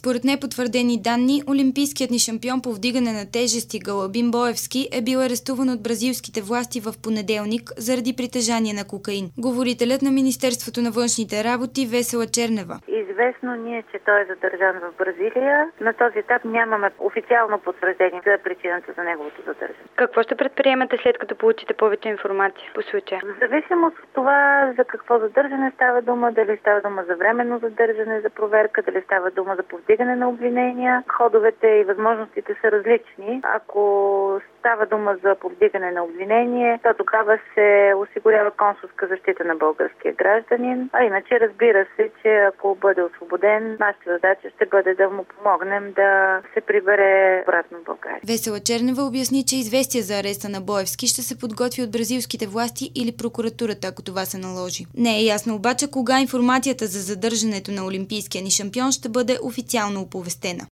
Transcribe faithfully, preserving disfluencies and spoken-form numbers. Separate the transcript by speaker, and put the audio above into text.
Speaker 1: Според непотвърдени данни, олимпийският ни шампион по вдигане на тежести Галабин Боевски е бил арестуван от бразилските власти в понеделник заради притежание на кокаин. Говорителят на Министерството на външните работи Весела Чернева.
Speaker 2: Известно ни е, че той е задържан в Бразилия. На този етап нямаме официално потвърждение за причината за неговото задържане.
Speaker 3: Какво ще предприемете след като получите повече информация по случая?
Speaker 2: В зависимост от това за какво задържане става дума, дали става дума за временно задържане, за проверка, дали става дума за повдигане на обвинения, ходовете и възможностите са различни. Ако става дума за повдигане на обвинение, то тогава се осигурява консулска защита на българския гражданин. А иначе разбира се, че ако бъде освободен, нашата задача ще бъде да му помогнем да се прибере обратно в България.
Speaker 1: Весела Чернева обясни, че известие за ареста на Боевски ще се подготви от бразилските власти или прокуратурата, ако това се наложи. Не е ясно обаче кога информацията за задържането на олимпийския ни шампион ще бъде официално оповестена.